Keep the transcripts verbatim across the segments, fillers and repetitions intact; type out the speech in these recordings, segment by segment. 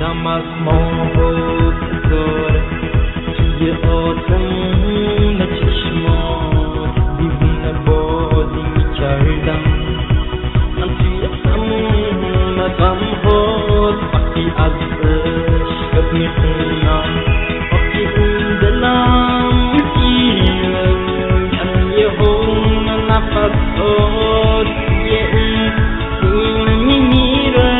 دم از ماه و ستاره توی آسمون چشمات دیوونه بازی میکردم من توی همون غمهات وقتی از عشقت میخونم وقتی اون دلم میگیره یعنی یه هم نفسات توی این سینه میمیره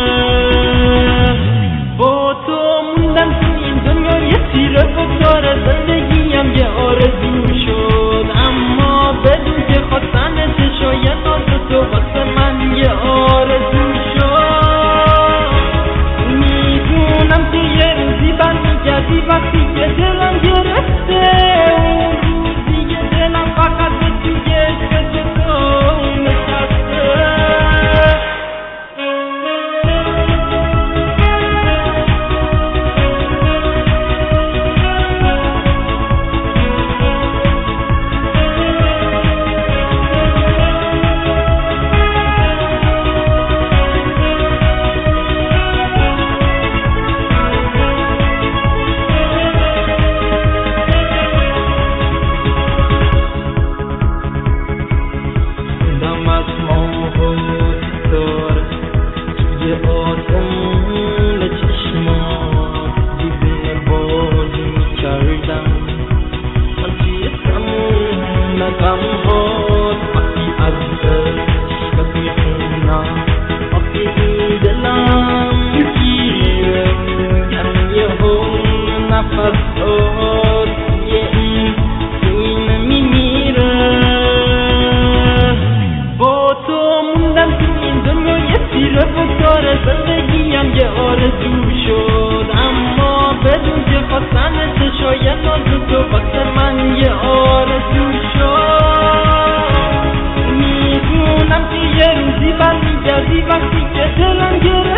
با تو موندم تو این دنیا یه تیره بگذاره زندگیم یه آرزو شد اما بدون که خواستن چشای ناز تو واسه من یه آرزو شد میدونم که یه روزی برمیگردی وقتی که دلم گرفته اون روزی که دلم فقط به توی عشق تو نشسته آسمون چشمات دیوونه بازی میکردم من توی همون غمهات وقتی از عشقت میخونم وقتی این دلم میگیره یعنی یه هم نفسات توی این سینه میمیره با تو موندم تو این دنیا یه تیره بگذاره زندگیم یه آرزو شد اما بدون که خواستن چشای ناز تو واسه من یه آرزو شد میدونم که یه روزی برمیگردی وقتی که دلم گرفته